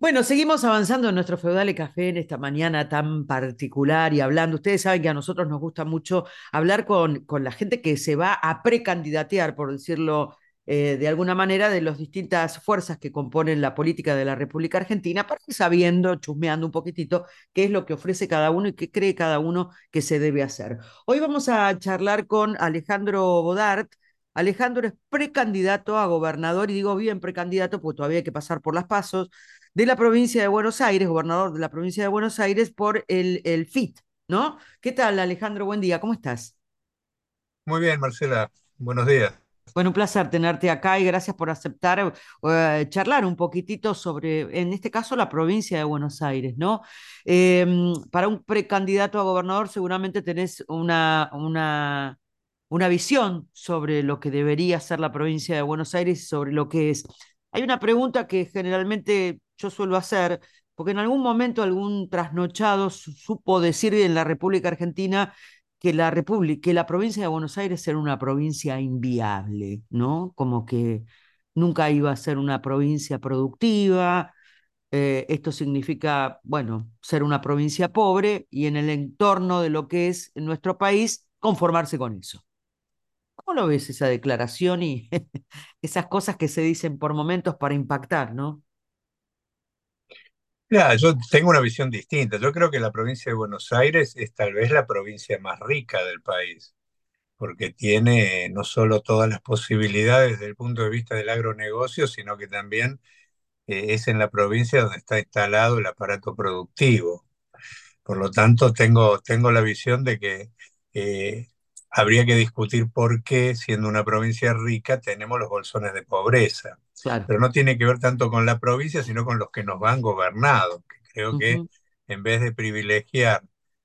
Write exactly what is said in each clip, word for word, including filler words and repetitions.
Bueno, seguimos avanzando en nuestro Feudale Café en esta mañana tan particular y hablando. Ustedes saben que a nosotros nos gusta mucho hablar con, con la gente que se va a precandidatear, por decirlo eh, de alguna manera, de las distintas fuerzas que componen la política de la República Argentina, para ir sabiendo, chusmeando un poquitito qué es lo que ofrece cada uno y qué cree cada uno que se debe hacer. Hoy vamos a charlar con Alejandro Bodart. Alejandro es precandidato a gobernador, y digo bien precandidato porque todavía hay que pasar por las pasos, de la provincia de Buenos Aires, gobernador de la provincia de Buenos Aires por el, el F I T, ¿no? ¿Qué tal, Alejandro? Buen día, ¿cómo estás? Muy bien, Marcela. Buenos días. Bueno, un placer tenerte acá y gracias por aceptar eh, charlar un poquitito sobre, en este caso, la provincia de Buenos Aires, ¿no? Eh, para un precandidato a gobernador seguramente tenés una, una, una visión sobre lo que debería ser la provincia de Buenos Aires y sobre lo que es. Hay una pregunta que generalmente yo suelo hacer, porque en algún momento algún trasnochado su- supo decir en la República Argentina que la República, que la provincia de Buenos Aires era una provincia inviable, ¿no? Como que nunca iba a ser una provincia productiva. Eh, esto significa, bueno, ser una provincia pobre y en el entorno de lo que es nuestro país, conformarse con eso. ¿Cómo lo ves esa declaración y esas cosas que se dicen por momentos para impactar, ¿no? Mira, yo tengo una visión distinta. Yo creo que la provincia de Buenos Aires es tal vez la provincia más rica del país, porque tiene no solo todas las posibilidades desde el punto de vista del agronegocio, sino que también eh, es en la provincia donde está instalado el aparato productivo. Por lo tanto, tengo, tengo la visión de que eh, habría que discutir por qué, siendo una provincia rica, tenemos los bolsones de pobreza. Claro. Pero no tiene que ver tanto con la provincia, sino con los que nos han gobernado, que creo que Ujú. en vez de privilegiar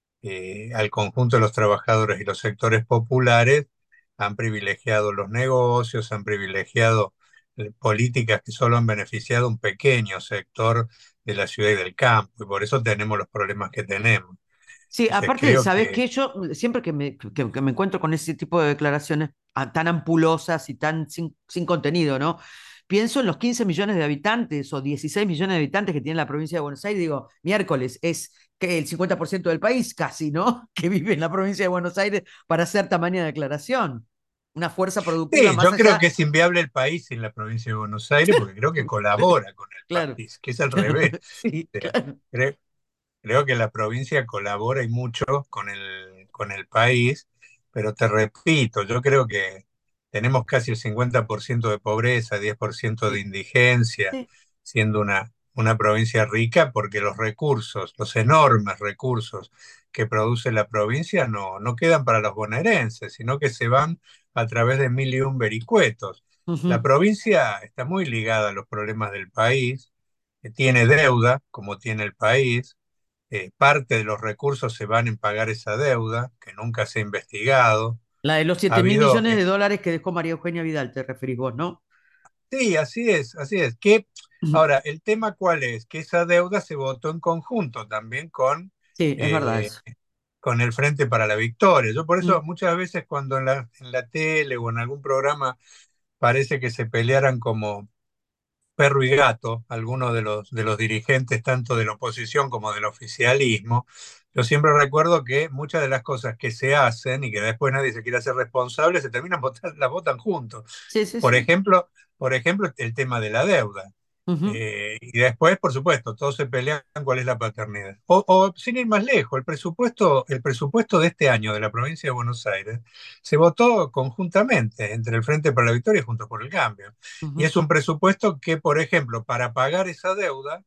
eh, al conjunto de los trabajadores y los sectores populares, han privilegiado los negocios, han privilegiado eh, políticas que solo han beneficiado a un pequeño sector de la ciudad y del campo, y por eso tenemos los problemas que tenemos. Sí, Entonces aparte, creo ¿sabes que qué? Yo siempre que me, que, que me encuentro con ese tipo de declaraciones ah, tan ampulosas y tan sin, sin contenido, ¿no? Pienso en los quince millones de habitantes o dieciséis millones de habitantes que tiene la provincia de Buenos Aires. Digo, miércoles, es que el cincuenta por ciento del país casi, ¿no? Que vive en la provincia de Buenos Aires para hacer tamaña declaración. Una fuerza productiva sí, más yo creo allá. que es inviable el país sin la provincia de Buenos Aires, porque creo que colabora con el Claro, país, que es al revés. sí, O sea, claro. creo, Creo que la provincia colabora y mucho con el, con el país, pero te repito, yo creo que tenemos casi el cincuenta por ciento de pobreza, diez por ciento de Sí, indigencia, sí, siendo una, una provincia rica, porque los recursos, los enormes recursos que produce la provincia no, no quedan para los bonaerenses, sino que se van a través de mil y un vericuetos. La ujú. provincia está muy ligada a los problemas del país, que tiene deuda, como tiene el país, eh, parte de los recursos se van en pagar esa deuda, que nunca se ha investigado. La de los Ha siete mil habido, millones eh, de dólares que dejó María Eugenia Vidal, te referís vos, ¿no? sí, así es, así es. Que, ahora, el tema cuál es, que esa deuda se votó en conjunto también con, Sí, es verdad eh, eso. con el Frente para la Victoria. Yo por Mm. eso muchas veces cuando en la, en la tele o en algún programa parece que se pelearan como perro y gato, algunos de los, de los dirigentes, tanto de la oposición como del oficialismo, yo siempre recuerdo que muchas de las cosas que se hacen y que después nadie se quiere hacer responsable, se terminan votando, las votan juntos. Sí, sí, Por sí. ejemplo, por ejemplo, el tema de la deuda. Ujú. Eh, y después, por supuesto, todos se pelean cuál es la paternidad. O, o, sin ir más lejos, el presupuesto, el presupuesto de este año de la provincia de Buenos Aires se votó conjuntamente entre el Frente para la Victoria y Juntos por el Cambio. Y Ujú. es un presupuesto que, por ejemplo, para pagar esa deuda,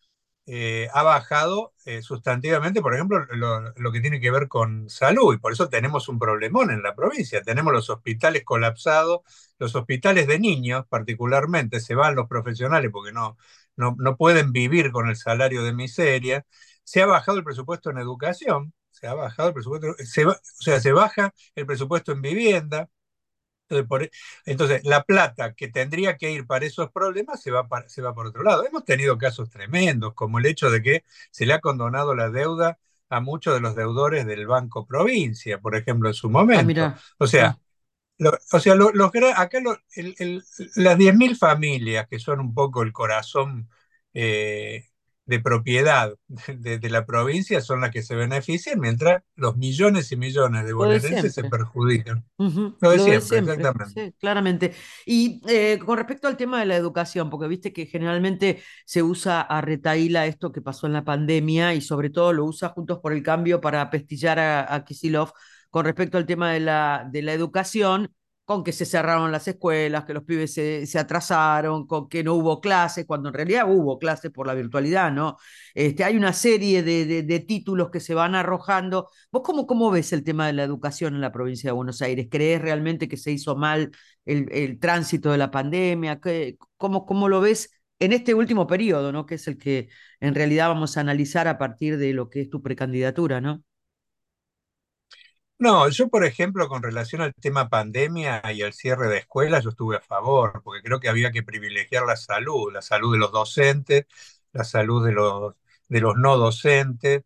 eh, ha bajado eh, sustantivamente, por ejemplo, lo, lo, que tiene que ver con salud, y por eso tenemos un problemón en la provincia. Tenemos los hospitales colapsados, los hospitales de niños particularmente, se van los profesionales porque no, no, no pueden vivir con el salario de miseria. Se ha bajado el presupuesto en educación, se ha bajado el presupuesto, se va, o sea, se baja el presupuesto en vivienda. Entonces, por, entonces, la plata que tendría que ir para esos problemas se va, para, se va por otro lado. Hemos tenido casos tremendos, como el hecho de que se le ha condonado la deuda a muchos de los deudores del Banco Provincia, por ejemplo, en su Ah, momento. mira. O Sí. sea, lo, o sea lo, los, acá lo, el, el, las diez mil familias, que son un poco el corazón eh, de propiedad de, de la provincia son las que se benefician, mientras los millones y millones de Lo de bonaerenses se siempre. perjudican. Ujú, Lo de lo de siempre, siempre, exactamente. sí, claramente. Y eh, con respecto al tema de la educación, porque viste que generalmente se usa a retaíla esto que pasó en la pandemia y sobre todo lo usa Juntos por el Cambio para pestillar a, a Kicillof con respecto al tema de la, de la educación, con que se cerraron las escuelas, que los pibes se, se atrasaron, con que no hubo clases, cuando en realidad hubo clases por la virtualidad, ¿no? Este, hay una serie de, de, de títulos que se van arrojando. ¿Vos cómo, cómo ves el tema de la educación en la provincia de Buenos Aires? ¿Crees realmente que se hizo mal el, el tránsito de la pandemia? ¿Qué, cómo, ¿Cómo lo ves en este último periodo, ¿no? Que es el que en realidad vamos a analizar a partir de lo que es tu precandidatura, ¿no? No, yo por ejemplo, con relación al tema pandemia y el cierre de escuelas, yo estuve a favor, porque creo que había que privilegiar la salud, la salud de los docentes, la salud de los, de los no docentes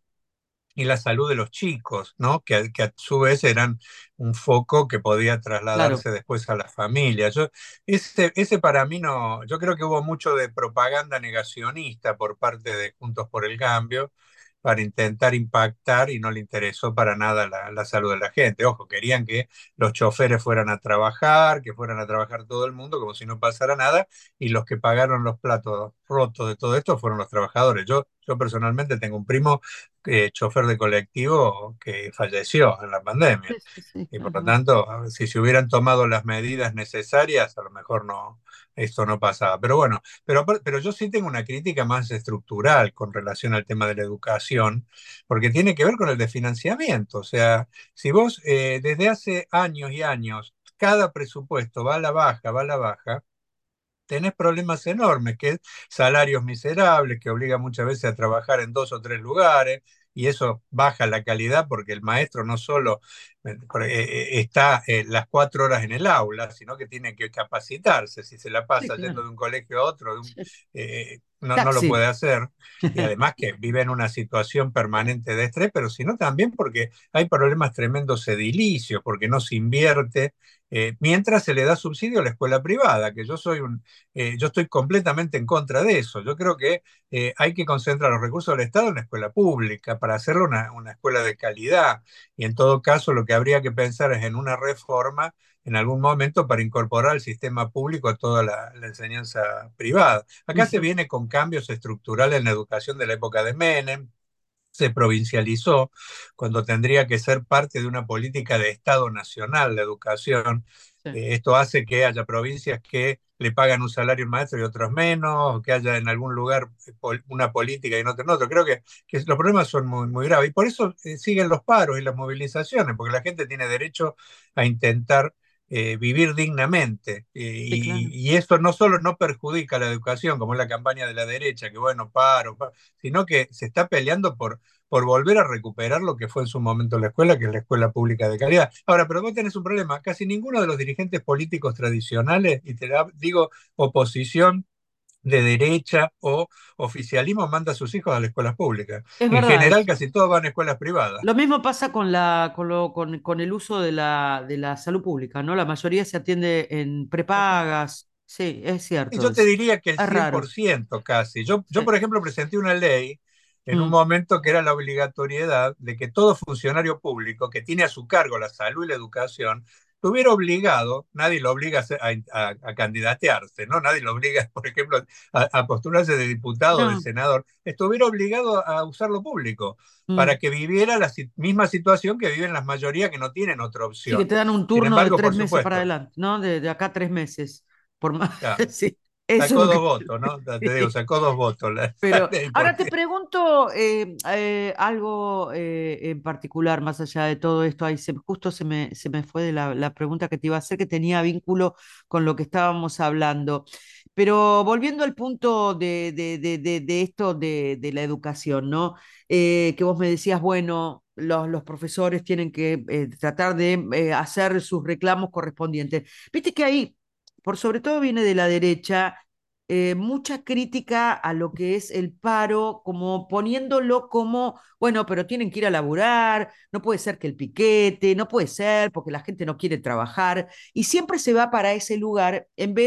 y la salud de los chicos, ¿no? Que, a- que a su vez eran un foco que podía Claro, trasladarse después a las familias. Yo, ese, ese para mí no, yo creo que hubo mucho de propaganda negacionista por parte de Juntos por el Cambio para intentar impactar y no le interesó para nada la, la salud de la gente. Ojo, querían que los choferes fueran a trabajar, que fueran a trabajar todo el mundo como si no pasara nada, y los que pagaron los platos rotos de todo esto fueron los trabajadores. Yo, yo personalmente tengo un primo eh, chofer de colectivo que falleció en la sí, pandemia. sí, sí, Y por lo ajá, tanto, si se hubieran tomado las medidas necesarias, a lo mejor no, esto no pasaba. Pero bueno, pero, pero yo sí tengo una crítica más estructural con relación al tema de la educación, porque tiene que ver con el de financiamiento. O sea, si vos eh, desde hace años y años, cada presupuesto va a la baja, va a la baja, tenés problemas enormes, que es salarios miserables, que obliga muchas veces a trabajar en dos o tres lugares, y eso baja la calidad porque el maestro no solo eh, eh, está eh, las cuatro horas en el aula, sino que tiene que capacitarse. Si se la sí, pasa yendo claro. de un colegio a otro, de un- Sí. eh, no, no lo Taxi. puede hacer. Y además que vive en una situación permanente de estrés, pero sino también porque hay problemas tremendos edilicios, porque no se invierte, eh, mientras se le da subsidio a la escuela privada, que yo soy un, eh, yo estoy completamente en contra de eso. Yo creo que eh, hay que concentrar los recursos del Estado en la escuela pública para hacerlo una, una escuela de calidad. Y en todo caso, lo que habría que pensar es en una reforma en algún momento para incorporar al sistema público a toda la, la enseñanza privada. Acá se Ujú, viene con cambios estructurales en la educación de la época de Menem, se provincializó cuando tendría que ser parte de una política de Estado nacional la educación. sí, Eh, esto hace que haya provincias que le pagan un salario al maestro y otros menos, o que haya en algún lugar eh, pol- una política y en otro en otro. Creo que, que los problemas son muy, muy graves y por eso eh, siguen los paros y las movilizaciones, porque la gente tiene derecho a intentar eh, vivir dignamente. Eh, sí, claro. y, y esto no solo no perjudica la educación, como es la campaña de la derecha, que bueno, paro, paro, sino que se está peleando por, por volver a recuperar lo que fue en su momento la escuela, que es la escuela pública de calidad. Ahora, pero vos tenés un problema, casi ninguno de los dirigentes políticos tradicionales, y te la- digo oposición de derecha o oficialismo, manda a sus hijos a las escuelas públicas. Es En verdad general, eso. casi todos van a escuelas privadas. Lo mismo pasa con la, con lo, con, con el uso de la, de la salud pública, ¿no? La mayoría se atiende en prepagas. Sí, es Y cierto yo te eso. diría que el Es cien por raro. ciento casi. Yo, yo, Sí. por ejemplo, presenté una ley en un Mm, momento que era la obligatoriedad de que todo funcionario público que tiene a su cargo la salud y la educación estuviera obligado, nadie lo obliga a, ser- a- a- a candidatearse, ¿no? Nadie lo obliga, por ejemplo, a, a postularse de diputado o de no. senador, estuviera obligado a usar lo público para Mm. que viviera la si- misma situación que viven las mayoría que no tienen otra Sí, que opción. te dan un Sin turno de embargo, tres por meses para supuesto, adelante, ¿no? De, de acá a tres meses. Por más. ya, Sí, eso es sacó lo dos que. votos, ¿no? Te digo, Sí. sacó dos votos la, la Pero ley, ahora te porque pregunto eh, eh, algo eh, en particular, más allá de todo esto. Ahí se- justo se me, se me fue de la, la pregunta que te iba a hacer, que tenía vínculo con lo que estábamos hablando. Pero volviendo al punto de, de, de, de, de esto de, de la educación, ¿no? Eh, que vos me decías, bueno, los, los profesores tienen que eh, tratar de eh, hacer sus reclamos correspondientes. Viste que ahí, por sobre todo viene de la derecha eh, mucha crítica a lo que es el paro, como poniéndolo como, bueno, pero tienen que ir a laburar, no puede ser que el piquete, no puede ser porque la gente no quiere trabajar, y siempre se va para ese lugar en vez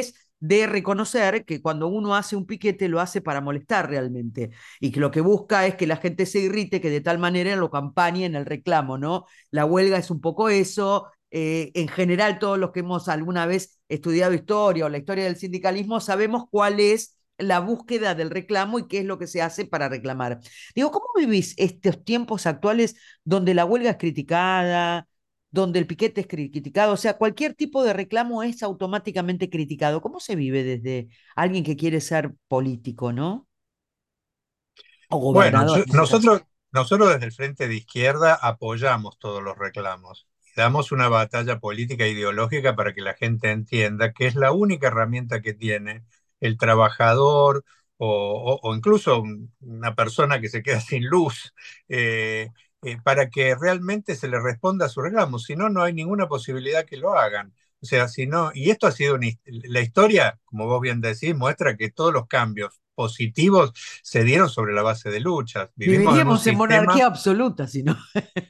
de reconocer que cuando uno hace un piquete lo hace para molestar realmente y que lo que busca es que la gente se irrite, que de tal manera lo campañe en el reclamo, ¿no? La huelga es un poco eso. Eh, en general, todos los que hemos alguna vez estudiado historia o la historia del sindicalismo sabemos cuál es la búsqueda del reclamo y qué es lo que se hace para reclamar. Digo, ¿cómo vivís estos tiempos actuales donde la huelga es criticada, donde el piquete es criticado? O sea, cualquier tipo de reclamo es automáticamente criticado. ¿Cómo se vive desde alguien que quiere ser político, ¿no? O Bueno, gobernador yo- en este caso. nosotros, nosotros desde el Frente de Izquierda apoyamos todos los reclamos. Damos una batalla política e ideológica para que la gente entienda que es la única herramienta que tiene el trabajador o, o- o incluso un- una persona que se queda sin luz, eh, eh, para que realmente se le responda a su reclamo. Si no, no hay ninguna posibilidad que lo hagan. O sea, si no, y esto ha sido una his- la historia, como vos bien decís, muestra que todos los cambios positivos se dieron sobre la base de luchas. Vivimos en un Viviríamos en sistema, monarquía absoluta, si no.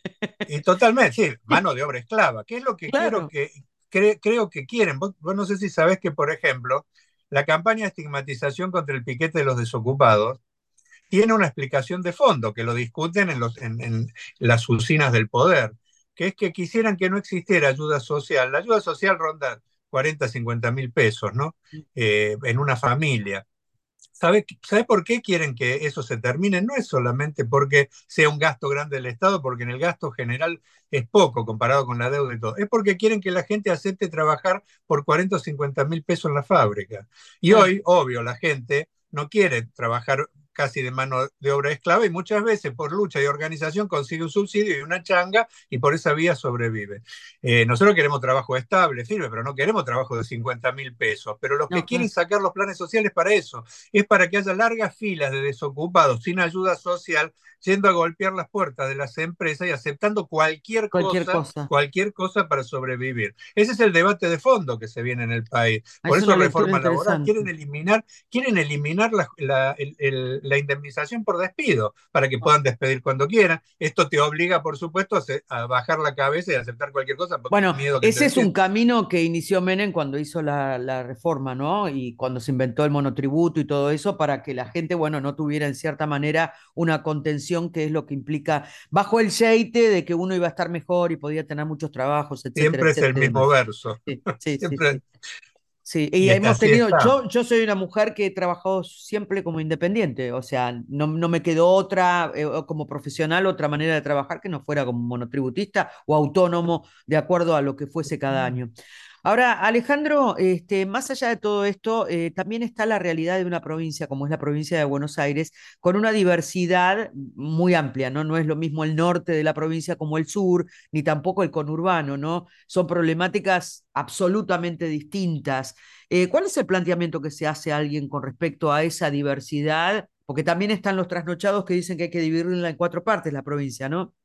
y totalmente, sí, mano de obra esclava. ¿Qué es lo que quiero Claro. que, cre- creo que quieren? Vos, vos no sé si sabés que, por ejemplo, la campaña de estigmatización contra el piquete de los desocupados tiene una explicación de fondo, que lo discuten en, los, en, en las usinas del poder, que es que quisieran que no existiera ayuda social. La ayuda social ronda cuarenta, cincuenta mil pesos, ¿no? Eh, en una familia. ¿Sabe, ¿Sabe por qué quieren que eso se termine? No es solamente porque sea un gasto grande del Estado, porque en el gasto general es poco comparado con la deuda y todo. Es porque quieren que la gente acepte trabajar por cuarenta o cincuenta mil pesos en la fábrica. Y Claro. hoy, obvio, la gente no quiere trabajar casi de mano de obra esclava y muchas veces por lucha y organización consigue un subsidio y una changa y por esa vía sobrevive. Eh, nosotros queremos trabajo estable, firme, pero no queremos trabajo de cincuenta mil pesos. Pero los que No, quieren claro. sacar los planes sociales para eso es para que haya largas filas de desocupados sin ayuda social yendo a golpear las puertas de las empresas y aceptando cualquier Cualquier cosa, cosa. cualquier cosa para sobrevivir. Ese es el debate de fondo que se viene en el país. Por Es eso una lectura reforma laboral. Quieren interesante. eliminar, quieren eliminar la, la, el, el, la indemnización por despido para que puedan despedir cuando quieran. Esto te obliga, por supuesto, a, a bajar la cabeza y a aceptar cualquier cosa por Bueno, miedo que te ese es un despiden. camino que inició Menem cuando hizo la, la reforma, ¿no? Y cuando se inventó el monotributo y todo eso para que la gente, bueno, no tuviera en cierta manera una contención, que es lo que implica, bajo el yeite de que uno iba a estar mejor y podía tener muchos trabajos, etcétera, Siempre es el etcétera y mismo demás. verso. Sí, sí, sí, Siempre. sí. Sí, y Y hemos así tenido, está. yo, yo soy una mujer que he trabajado siempre como independiente, o sea, no, no me quedó otra, eh, como profesional, otra manera de trabajar que no fuera como monotributista o autónomo, de acuerdo a lo que fuese cada año. Ahora, Alejandro, este, más allá de todo esto, eh, también está la realidad de una provincia como es la provincia de Buenos Aires, con una diversidad muy amplia, ¿no? No es lo mismo el norte de la provincia como el sur, ni tampoco el conurbano, ¿no? Son problemáticas absolutamente distintas. Eh, ¿Cuál es el planteamiento que se hace a alguien con respecto a esa diversidad? Porque también están los trasnochados que dicen que hay que dividirla en cuatro partes, la provincia, ¿no?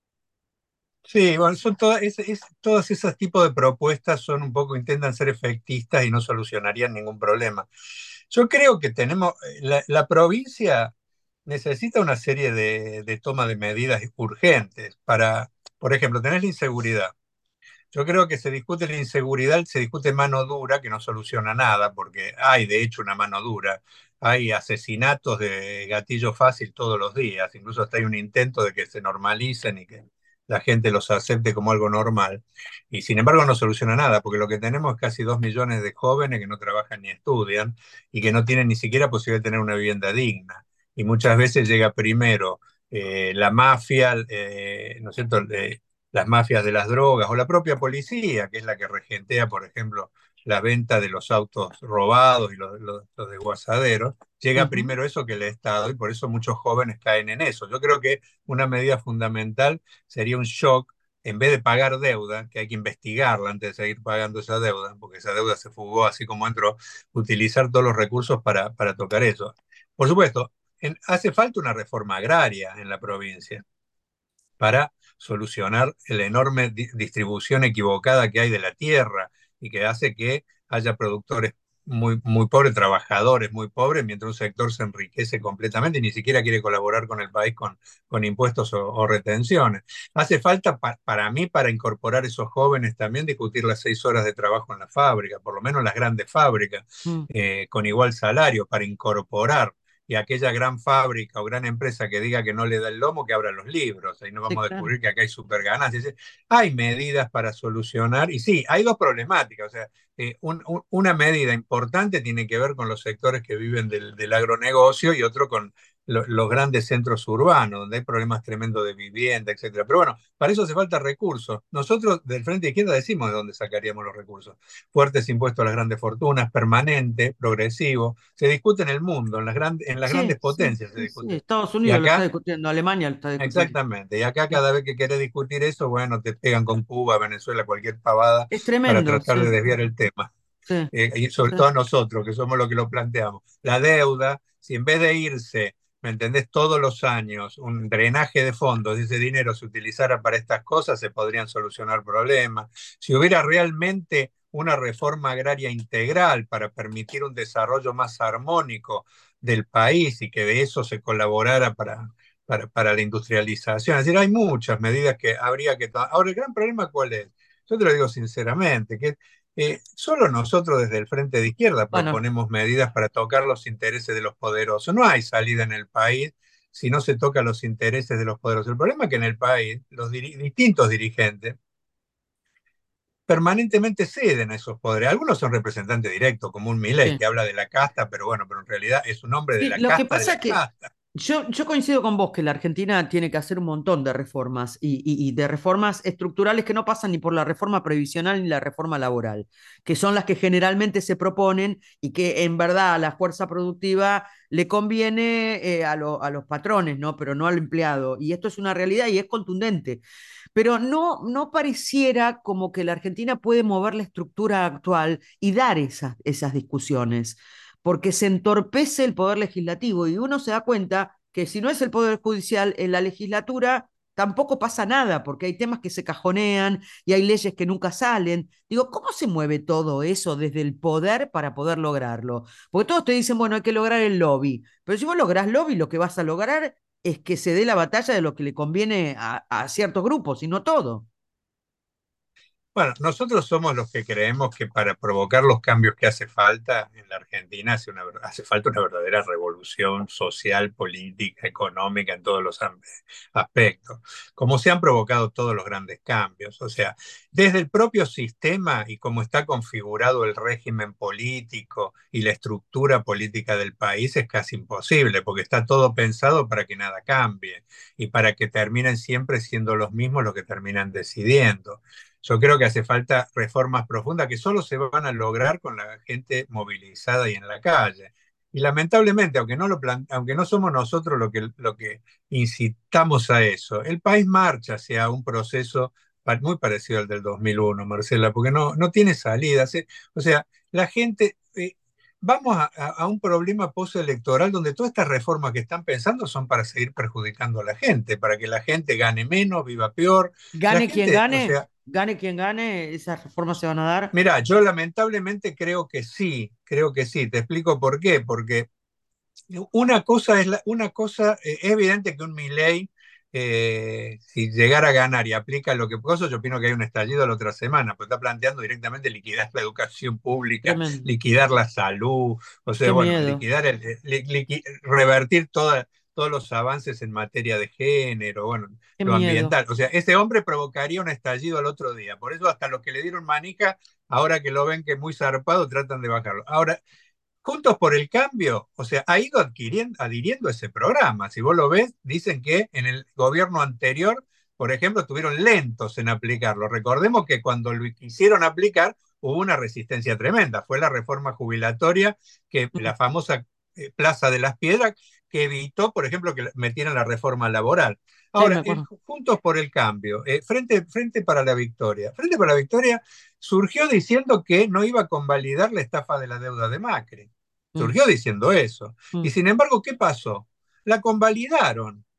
Sí, bueno, son todas, es, es- todos esos tipos de propuestas son un poco, intentan ser efectistas y no solucionarían ningún problema. Yo creo que tenemos, eh, la, la provincia necesita una serie de, de toma de medidas urgentes para, por ejemplo, tener la inseguridad. Yo creo que se discute la inseguridad, se discute mano dura, que no soluciona nada, porque hay de hecho una mano dura. Hay asesinatos de gatillo fácil todos los días, incluso hasta hay un intento de que se normalicen y que la gente los acepte como algo normal. Y sin embargo no soluciona nada, porque lo que tenemos es casi dos millones de jóvenes que no trabajan ni estudian y que no tienen ni siquiera posibilidad de tener una vivienda digna. Y muchas veces llega primero eh, la mafia, eh, ¿no es cierto? Eh, las mafias de las drogas o la propia policía, que es la que regentea, por ejemplo, la venta de los autos robados y los, los, los desguazaderos, llega Ujú. primero eso que el Estado y por eso muchos jóvenes caen en eso. Yo creo que una medida fundamental sería un shock, en vez de pagar deuda, que hay que investigarla antes de seguir pagando esa deuda, porque esa deuda se fugó así como entró, utilizar todos los recursos para, para tocar eso. Por supuesto, en, hace falta una reforma agraria en la provincia para solucionar la enorme di distribución equivocada que hay de la tierra y que hace que haya productores muy, muy pobres, trabajadores muy pobres, mientras un sector se enriquece completamente y ni siquiera quiere colaborar con el país con, con impuestos o, o retenciones. Hace falta, pa- para mí, para incorporar esos jóvenes también, discutir las seis horas de trabajo en la fábrica, por lo menos las grandes fábricas, Mm, eh, con igual salario, para incorporar. Y aquella gran fábrica o gran empresa que diga que no le da el lomo, que abra los libros. Ahí nos sí, vamos a claro. descubrir que acá hay super ganancias. Hay medidas para solucionar, y sí, hay dos problemáticas. O sea, eh, un- un- una medida importante tiene que ver con los sectores que viven del, del agronegocio y otro con lo- los grandes centros urbanos, donde hay problemas tremendos de vivienda, etcétera. Pero bueno, para eso hace falta recursos. Nosotros del Frente Izquierda decimos de dónde sacaríamos los recursos. Fuertes impuestos a las grandes fortunas, permanente, progresivo. Se discute en el mundo, en las, gran- en las Sí, grandes sí, potencias se sí, sí. discute. Estados Y Unidos lo está acá, discutiendo, Alemania lo está discutiendo. exactamente, y acá Sí. cada vez que querés discutir eso, bueno, te pegan con Cuba, Venezuela, cualquier pavada Es para tremendo, tratar de sí, desviar el tema. sí, Eh, y sobre sí, todo a nosotros, que somos los que lo planteamos. La deuda, si en vez de irse, ¿me entendés? Todos los años, un drenaje de fondos, ese dinero se utilizara para estas cosas, se podrían solucionar problemas. Si hubiera realmente una reforma agraria integral para permitir un desarrollo más armónico del país y que de eso se colaborara para, para, para la industrialización. Es decir, hay muchas medidas que habría que tomar. Ahora, el gran problema, ¿cuál es? Yo te lo digo sinceramente, que eh, solo nosotros desde el Frente de Izquierda bueno, proponemos medidas para tocar los intereses de los poderosos. No hay salida en el país si no se tocan los intereses de los poderosos. El problema es que en el país los diri- distintos dirigentes permanentemente ceden a esos poderes. Algunos son representantes directos, como un Milei sí. que habla de la casta, pero bueno, pero en realidad es un hombre de Sí, la lo que casta de pasa la es que casta. yo, yo coincido con vos que la Argentina tiene que hacer un montón de reformas y, y- y de reformas estructurales que no pasan ni por la reforma previsional ni la reforma laboral, que son las que generalmente se proponen y que en verdad a la fuerza productiva le conviene eh, a, lo- a los patrones, ¿no? Pero no al empleado. Y esto es una realidad y es contundente. Pero no, no pareciera como que la Argentina puede mover la estructura actual y dar esas, esas discusiones porque se entorpece el poder legislativo y uno se da cuenta que si no es el poder judicial en la legislatura, tampoco pasa nada, porque hay temas que se cajonean y hay leyes que nunca salen. Digo, ¿cómo se mueve todo eso desde el poder para poder lograrlo? Porque todos te dicen, bueno, hay que lograr el lobby, pero si vos lográs lobby, lo que vas a lograr es que se dé la batalla de lo que le conviene a, a ciertos grupos y no todo. Bueno, nosotros somos los que creemos que para provocar los cambios que hace falta en la Argentina hace, una, hace falta una verdadera revolución social, política, económica en todos los aspectos, como se han provocado todos los grandes cambios. O sea, desde el propio sistema y cómo está configurado el régimen político y la estructura política del país es casi imposible, porque está todo pensado para que nada cambie y para que terminen siempre siendo los mismos los que terminan decidiendo. Yo creo que hace falta reformas profundas que solo se van a lograr con la gente movilizada y en la calle. Y lamentablemente, aunque no, lo plan- aunque no somos nosotros lo que, lo que incitamos a eso, el país marcha hacia un proceso pa- muy parecido al del dos mil uno, Marcela, porque no, no tiene salida. Se- O sea, la gente, eh, vamos a, a- a un problema postelectoral donde todas estas reformas que están pensando son para seguir perjudicando a la gente, para que la gente gane menos, viva peor. La Gane quien gente, o gane, sea, gane quien gane, esas reformas se van a dar. mira, yo lamentablemente creo que sí, creo que sí. Te explico por qué. Porque una cosa es la- una cosa, eh, es evidente que un Milei, eh, si llegara a ganar y aplica lo que puso, yo opino que hay un estallido la otra semana, pues está planteando directamente liquidar la educación pública, Tremendo. liquidar la salud, o sea, Qué bueno, miedo, liquidar el, eh, li- liqui- revertir toda- todos los avances en materia de género, bueno, qué lo miedo. ambiental. O sea, ese hombre provocaría un estallido al otro día. Por eso hasta los que le dieron manija, ahora que lo ven que es muy zarpado, tratan de bajarlo. Ahora, Juntos por el Cambio, o sea, ha ido adquiriendo, adhiriendo a ese programa. Si vos lo ves, dicen que en el gobierno anterior, por ejemplo, estuvieron lentos en aplicarlo. Recordemos que cuando lo quisieron aplicar, hubo una resistencia tremenda. Fue la reforma jubilatoria, que Mm, la famosa eh, Plaza de las Piedras, que evitó, por ejemplo, que metieran la reforma laboral. sí, me Ahora, el acuerdo. Juntos por el Cambio, eh, Frente, Frente para la Victoria. Frente para la Victoria surgió diciendo que no iba a convalidar la estafa de la deuda de Macri. Mm, Surgió diciendo eso. Y mm, sin embargo, ¿qué pasó? La convalidaron.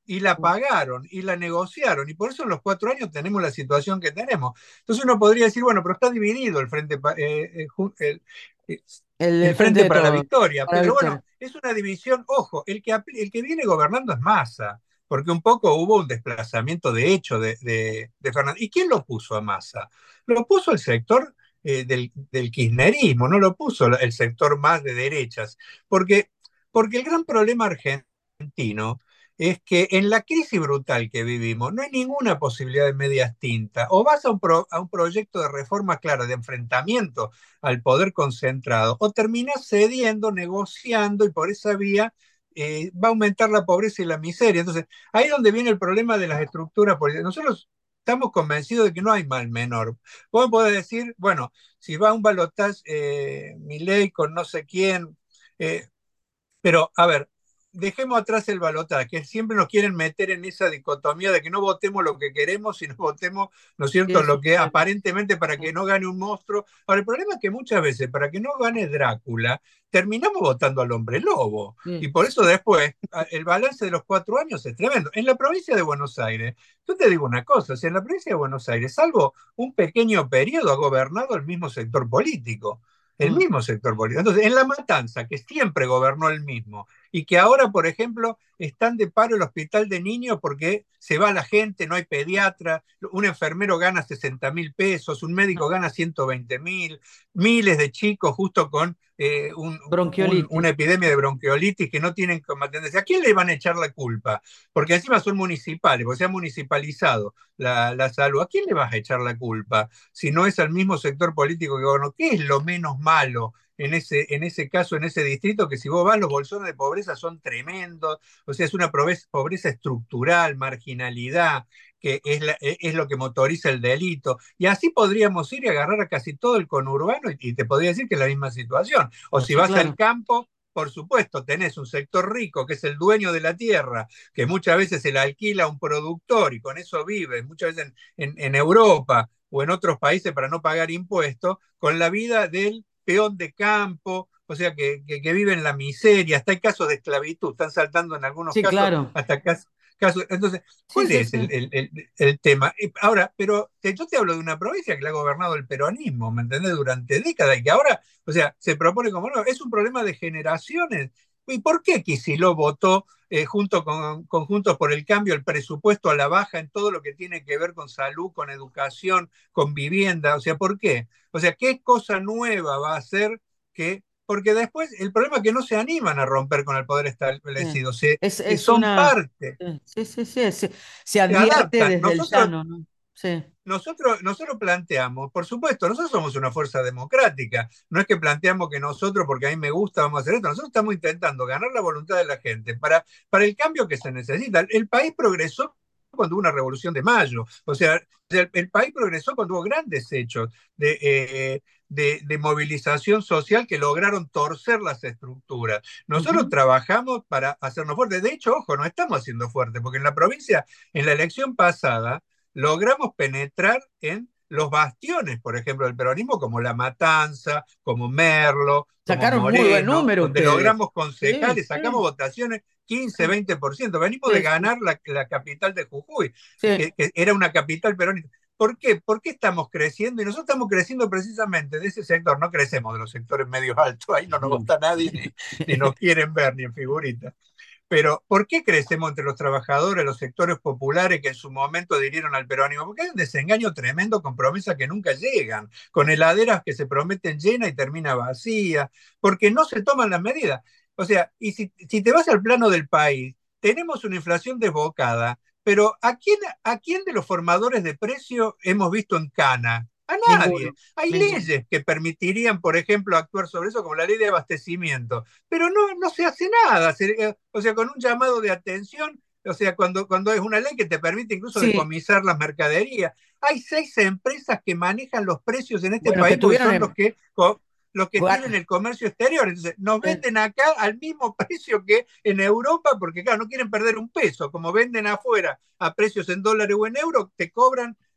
y la pagaron y la negociaron y por eso en los cuatro años tenemos la situación que tenemos. Entonces uno podría decir, bueno, pero está dividido el Frente, eh, eh, el, eh, El, el el frente Frente de para la todos, Victoria, para pero bueno, Victoria. es una división, ojo, el que, el que viene gobernando es Massa, porque un poco hubo un desplazamiento de hecho de, de, de Fernández. ¿Y quién lo puso a Massa? Lo puso el sector eh, del, del kirchnerismo, no lo puso el sector más de derechas, porque, porque el gran problema argentino es que en la crisis brutal que vivimos no hay ninguna posibilidad de medias tintas. O vas a un, pro, a un proyecto de reforma clara, de enfrentamiento al poder concentrado, o terminas cediendo, negociando, y por esa vía eh, va a aumentar la pobreza y la miseria. Entonces, ahí es donde viene el problema de las estructuras políticas. Nosotros estamos convencidos de que no hay mal menor. Vos podés decir, bueno, si va a un balotaje eh, Milei con no sé quién, eh, pero, a ver, dejemos atrás el balotaje, que siempre nos quieren meter en esa dicotomía de que no votemos lo que queremos, sino votemos, ¿no es Sí, cierto?, eso lo que está aparentemente para que bien. no gane un monstruo. Ahora, el problema es que muchas veces, para que no gane Drácula, terminamos votando al hombre lobo. Y Sí, por eso después, el balance de los cuatro años es tremendo. En la provincia de Buenos Aires, yo te digo una cosa, si en la provincia de Buenos Aires, salvo un pequeño periodo, ha gobernado el mismo sector político el mm, mismo sector político. Entonces, en La Matanza, que siempre gobernó el mismo, y que ahora, por ejemplo, están de paro el hospital de niños porque se va la gente, no hay pediatra, un enfermero gana sesenta mil pesos, un médico gana ciento veinte mil, miles de chicos justo con eh, un, un, una bronquiolitis. epidemia de bronquiolitis que no tienen cómo atenderse. ¿A quién le van a echar la culpa? Porque encima son municipales, porque se ha municipalizado la, la salud. ¿A quién le vas a echar la culpa si no es al mismo sector político que gobernó? ¿Qué es lo menos malo en ese, en ese caso, en ese distrito, que si vos vas, los bolsones de pobreza son tremendos, o sea, es una pobreza, pobreza estructural, marginalidad, que es, la, es, lo que motoriza el delito. Y así podríamos ir y agarrar a casi todo el conurbano y, y te podría decir que es la misma situación. O si Sí, vas al claro. campo, por supuesto, tenés un sector rico que es el dueño de la tierra, que muchas veces se la alquila a un productor y con eso vive, muchas veces en, en, en Europa o en otros países para no pagar impuestos, con la vida del peón de campo, o sea, que, que, que vive en la miseria, hasta hay casos de esclavitud, están saltando en algunos Sí, casos claro. hasta casos. casos entonces, Sí, ¿cuál sí, es sí. el, el, el, el tema? Ahora, pero yo te hablo de una provincia que la ha gobernado el peronismo, ¿me entendés? Durante décadas y que ahora, o sea, se propone como no, es un problema de generaciones. ¿Y por qué Kicillof votó eh, junto con, con Juntos por el Cambio el presupuesto a la baja en todo lo que tiene que ver con salud, con educación, con vivienda? O sea, ¿por qué? O sea, ¿qué cosa nueva va a hacer que... Porque después el problema es que no se animan a romper con el poder Sí. establecido, se, Es, eh, es son una. parte, Sí, sí, sí. Se, se se advierte adaptan. desde el Nosotros llano, ¿no? Sí. nosotros, nosotros planteamos, por supuesto, nosotros somos una fuerza democrática, no es que planteamos que nosotros, porque a mí me gusta, vamos a hacer esto, nosotros estamos intentando ganar la voluntad de la gente para, para el cambio que se necesita. El país progresó cuando hubo una revolución de mayo, o sea, el, el país progresó cuando hubo grandes hechos de, eh, de, de movilización social que lograron torcer las estructuras. Nosotros Ujú. trabajamos para hacernos fuertes. De hecho, ojo, no estamos haciendo fuertes, porque en la provincia, en la elección pasada, logramos penetrar en los bastiones, por ejemplo, del peronismo, como La Matanza, como Merlo, como Sacaron muy buen Moreno, número donde ustedes. logramos Sí, concejales, sacamos sí, votaciones quince, sí, veinte por ciento. Venimos de sí, sí. ganar la, la capital de Jujuy, Sí. que, que, era una capital peronista. ¿Por qué? ¿Por qué estamos creciendo? Y nosotros estamos creciendo precisamente de ese sector, no crecemos de los sectores medios altos, ahí no nos No. gusta nadie, ni, ni nos quieren ver, ni en figurita. Pero, ¿por qué crecemos entre los trabajadores, los sectores populares que en su momento adhirieron al peronismo? Porque hay un desengaño tremendo con promesas que nunca llegan, con heladeras que se prometen llenas y termina vacía, porque no se toman las medidas. O sea, y si, si te vas al plano del país, tenemos una inflación desbocada, pero ¿a quién, ¿a quién de los formadores de precio hemos visto en cana? A nadie. Ninguno, Hay ninguno. leyes que permitirían, por ejemplo, actuar sobre eso, como la ley de abastecimiento, pero no, no se hace nada. Se, o sea, con un llamado de atención, o sea, cuando, cuando es una ley que te permite incluso Sí, decomisar las mercaderías. Hay seis empresas que manejan los precios en este bueno, que país porque tuvieron. son los em, que, los que tienen el comercio exterior. Entonces, nos eh, venden acá al mismo precio que en Europa, porque claro, no quieren perder un peso. Como venden afuera a precios en dólares o en euros, te cobran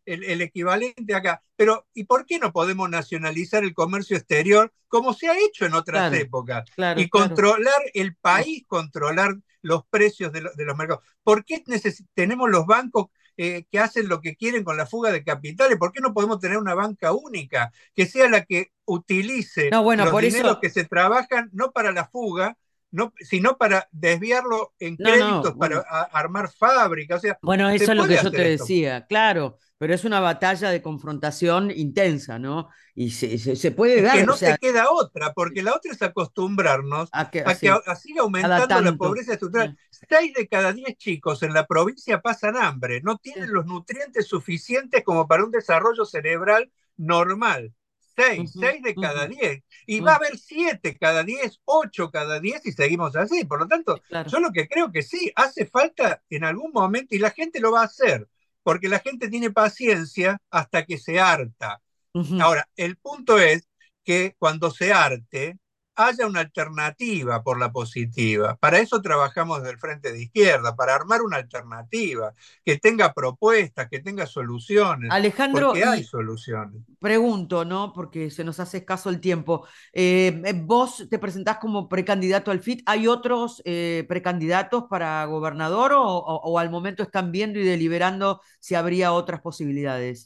el, el equivalente acá. Pero, ¿y por qué no podemos nacionalizar el comercio exterior como se ha hecho en otras Claro, épocas? claro, Y claro. controlar el país, controlar los precios de, lo- de los mercados. ¿Por qué neces- tenemos los bancos eh, que hacen lo que quieren con la fuga de capitales? ¿Por qué no podemos tener una banca única que sea la que utilice No, bueno, los por dineros eso, que se trabajan no para la fuga, no, sino para desviarlo en no, no, créditos para bueno. a- armar fábricas? O sea, Bueno, se eso es lo que puede yo te hacer esto. decía, claro, pero es una batalla de confrontación intensa, ¿no? Y se, se, se puede Es que dar, o no sea, te queda otra, porque la otra es acostumbrarnos a que a que así, a- siga cada aumentando la tanto. pobreza estructural. Eh, Seis de cada diez chicos en la provincia pasan hambre, no sí. tienen los nutrientes suficientes como para un desarrollo cerebral normal. Seis, Ujú, seis de ujú, cada diez. Y va a mm, haber siete cada diez, ocho cada diez y seguimos así. Por lo tanto, sí, claro. yo lo que creo que sí, hace falta en algún momento, y la gente lo va a hacer, porque la gente tiene paciencia hasta que se harta. Ujú. Ahora, el punto es que cuando se arte haya una alternativa por la positiva. Para eso trabajamos desde el Frente de Izquierda, para armar una alternativa que tenga propuestas, que tenga soluciones, Alejandro, porque hay y soluciones. pregunto, ¿no? Porque se nos hace escaso el tiempo. Eh, eh, vos te presentás como precandidato al F I T. ¿Hay otros eh, precandidatos para gobernador o, o- o al momento están viendo y deliberando si habría otras posibilidades?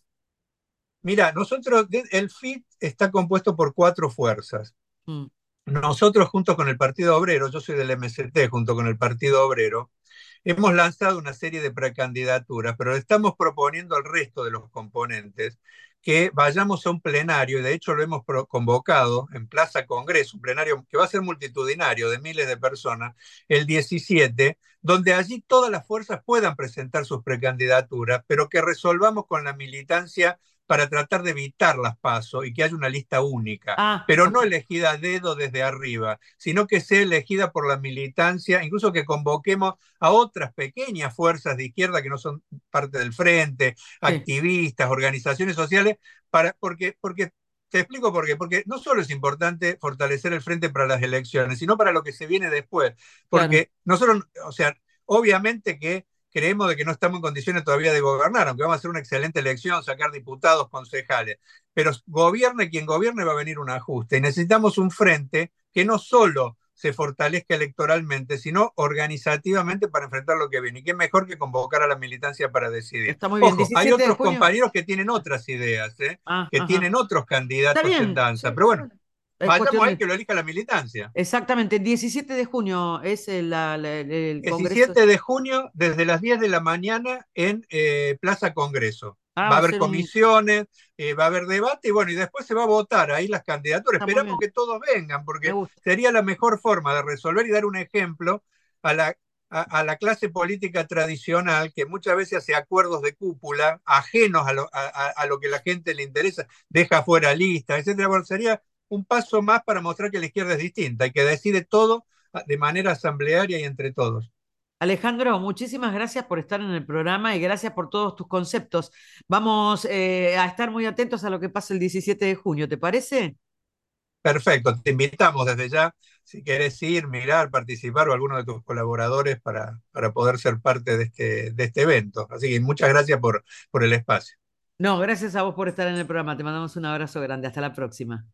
Mira, nosotros, el F I T está compuesto por cuatro fuerzas. Mm. Nosotros, junto con el Partido Obrero, yo soy del M S T, junto con el Partido Obrero, hemos lanzado una serie de precandidaturas, pero le estamos proponiendo al resto de los componentes que vayamos a un plenario, y de hecho lo hemos convocado en Plaza Congreso, un plenario que va a ser multitudinario de miles de personas, el diecisiete, donde allí todas las fuerzas puedan presentar sus precandidaturas, pero que resolvamos con la militancia para tratar de evitar las pasos y que haya una lista única, Ah, pero no ok. elegida a dedo desde arriba, sino que sea elegida por la militancia, incluso que convoquemos a otras pequeñas fuerzas de izquierda que no son parte del frente, Sí, activistas, organizaciones sociales, para, porque, porque te explico por qué. Porque no solo es importante fortalecer el frente para las elecciones, sino para lo que se viene después. claro. Porque nosotros, o sea, obviamente que creemos de que no estamos en condiciones todavía de gobernar, aunque vamos a hacer una excelente elección, sacar diputados, concejales. Pero gobierne quien gobierne va a venir un ajuste. Y necesitamos un frente que no solo se fortalezca electoralmente, sino organizativamente para enfrentar lo que viene. Y qué mejor que convocar a la militancia para decidir. Está muy bien. Ojo, hay diecisiete de otros junio. compañeros que tienen otras ideas, ¿eh? Ah, Que ajá. tienen otros Está candidatos en bien. danza. Sí, Pero bueno, bueno. Es vayamos cuestión ahí de... que lo elija la militancia. Exactamente, el diecisiete de junio es el, la- la- el Congreso. diecisiete de junio, desde las diez de la mañana en eh, Plaza Congreso. Ah, Va va a a haber ser un... comisiones, eh, va a haber debate y bueno, y después se va a votar ahí las candidaturas. Está muy Esperamos bien. que todos vengan, Me porque gusta. sería la mejor forma de resolver y dar un ejemplo a la, a, a la clase política tradicional que muchas veces hace acuerdos de cúpula ajenos a lo, a, a, a lo que la gente le interesa, deja fuera listas, etcétera. Bueno, sería un paso más para mostrar que la izquierda es distinta y que decide todo de manera asamblearia y entre todos. Alejandro, muchísimas gracias por estar en el programa y gracias por todos tus conceptos. Vamos eh, a estar muy atentos a lo que pasa el diecisiete de junio, ¿te parece? Perfecto, te invitamos desde ya, si querés ir, mirar, participar o alguno de tus colaboradores para, para poder ser parte de este, de este evento. Así que muchas gracias por, por el espacio. No, gracias a vos por estar en el programa. Te mandamos un abrazo grande. Hasta la próxima.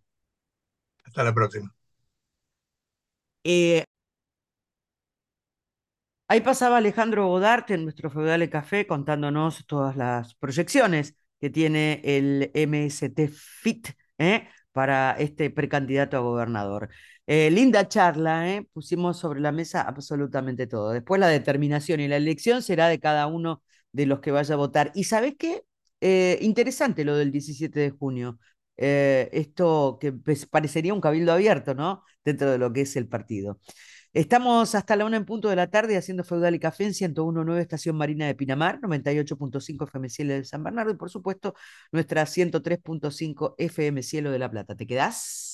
Hasta la próxima. Eh, Ahí pasaba Alejandro Bodarte en nuestro Feudale Café contándonos todas las proyecciones que tiene el M S T F I T, ¿eh? Para este precandidato a gobernador. Eh, linda charla, ¿eh? Pusimos sobre la mesa absolutamente todo. Después la determinación y la elección será de cada uno de los que vaya a votar. ¿Y sabés qué? Eh, interesante lo del diecisiete de junio. Eh, esto que pues, parecería un cabildo abierto, ¿no? Dentro de lo que es el partido. Estamos hasta la una en punto de la tarde haciendo Feudal y Café en ciento uno punto nueve Estación Marina de Pinamar, noventa y ocho punto cinco F M Cielo de San Bernardo y por supuesto nuestra ciento tres punto cinco F M Cielo de La Plata. ¿Te quedás?